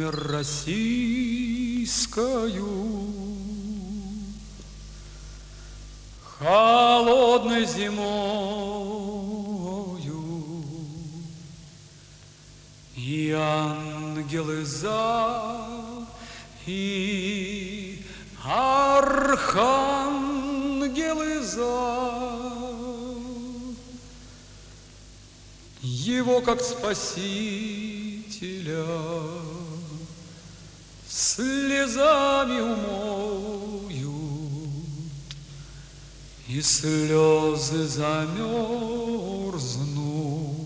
Владимир Российскою. Холодной зимою и ангелы за, и архангелы за. Его как Спасителя слезами умоют, и слезы замерзнув,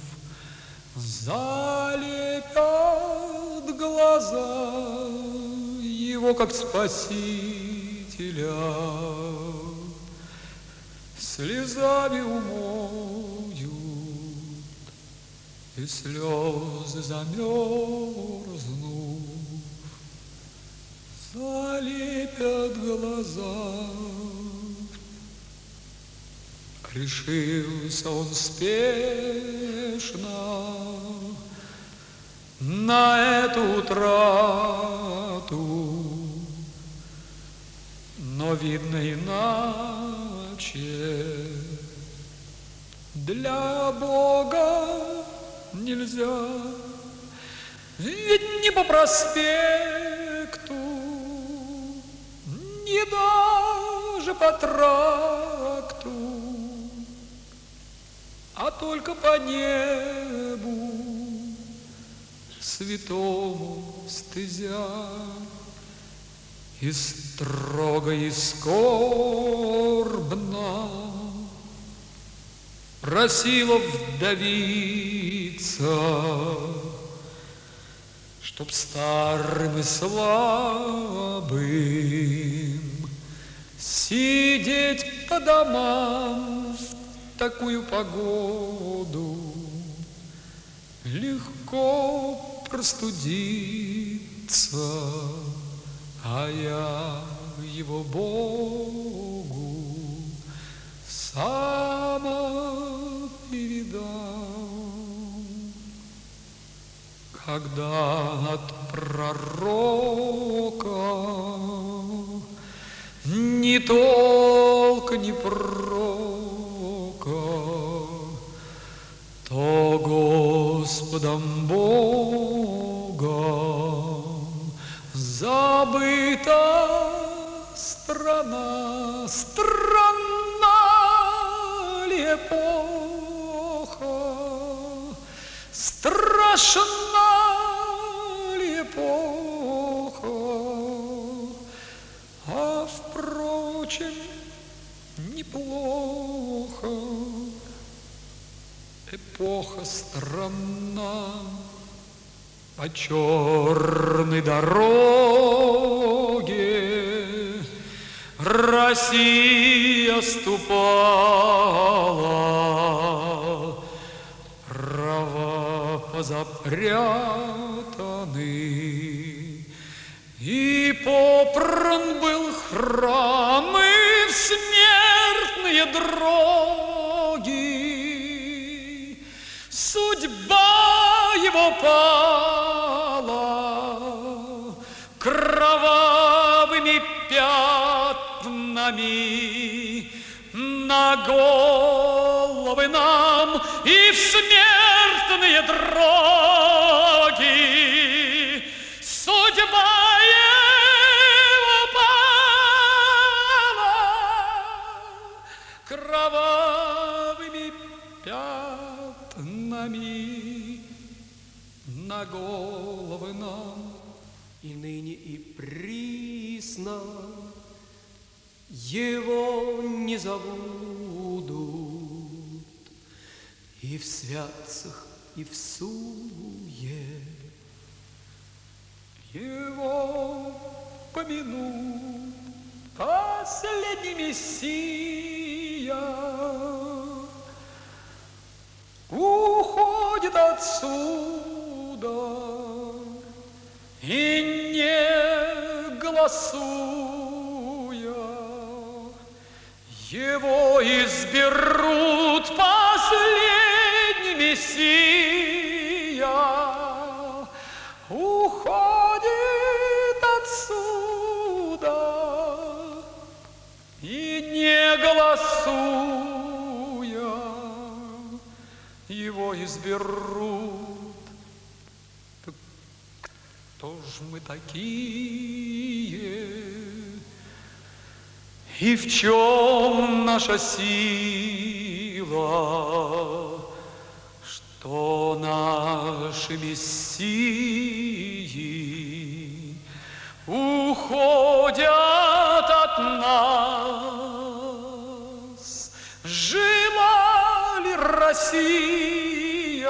залепят глаза. Его как Спасителя слезами умоют, и слезы замерзнув, залепят глаза. Решился он спешно на эту утрату, но видно иначе для Бога нельзя. Ведь ни по проспекту, ни даже по тракту, а только по небу святому стезя. И строго и скорбно просила вдовица, чтоб старым и слабым сидеть по домам в такую погоду, легко простудиться, а я его Богу сама передам. Когда от пророка ни толка, ни прока, то Господом Богом забыта страна. Страна ли эпоха, страшна ли эпоха, а впрочем неплохо. Эпоха странна, по черной дороге Россия ступала, права позапрятаны, и попран был храм, и в смертные дроги судьба его пала кровавыми пятнами на головы нам, и в смертные дроги судьба его пала кровавыми пятнами на головы нам. И ныне и присно его не забудут, и в святцах, и в суе его помянут. Последний Мессия уходит отсюда, и не голосуя его изберут последний Мессия. Уходит Кто ж мы такие? И в чем наша сила, что наши мессии уходят от нас? Жила ли Россия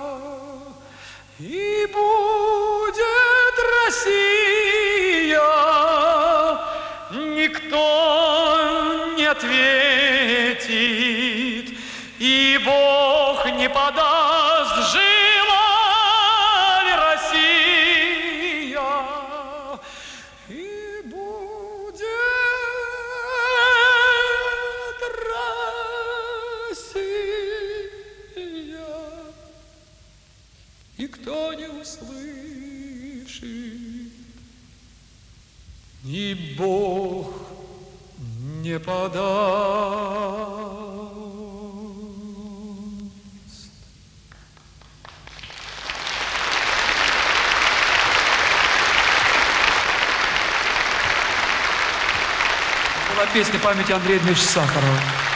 и будет Россия? Никто не ответит, и Бог не подаст, жива ли Россия, и будет Россия, и кто не услышит, и Бог не подаст. Была песня памяти Андрея Дмитриевича Сахарова.